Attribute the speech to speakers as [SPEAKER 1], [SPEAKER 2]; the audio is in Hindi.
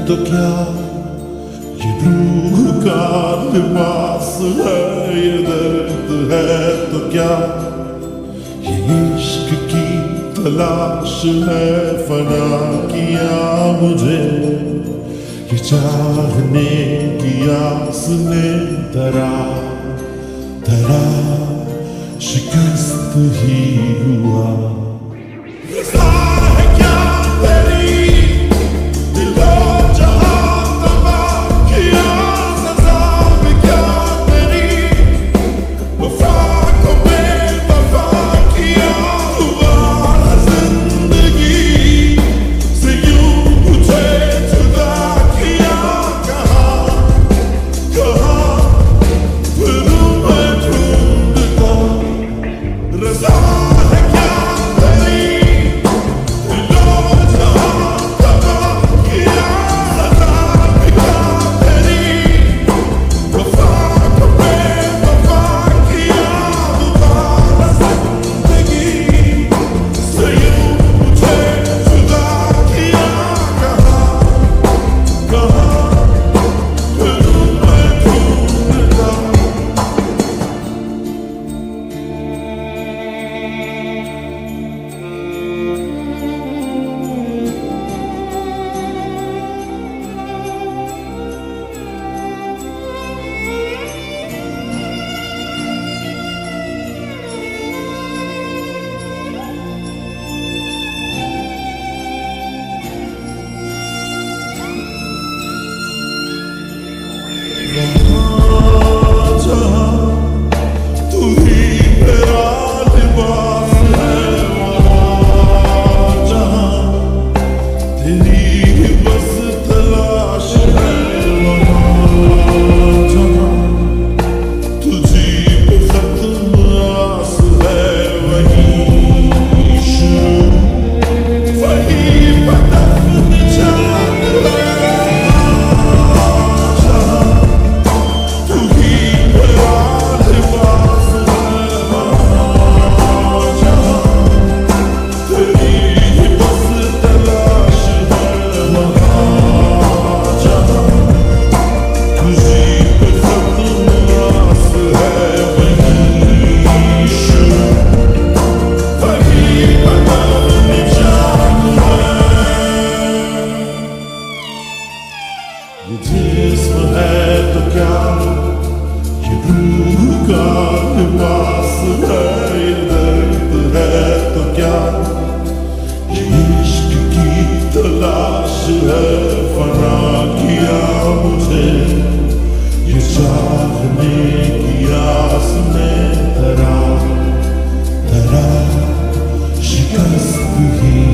[SPEAKER 1] तो क्या ये रूह का लिबास है, ये दर्द है तो क्या ये इश्क की तलाश है। फना किया मुझे ये चाहने की आस ने धरा धरा, शिकस्त ही हुआ। ये जिस्म है तो क्या ये रूह का लिबास है, ये दर्द है तो क्या ये इश्क की तलाश है। फना किया मुझे ये चाहने की आस में धरा धरा, शिकस्त ही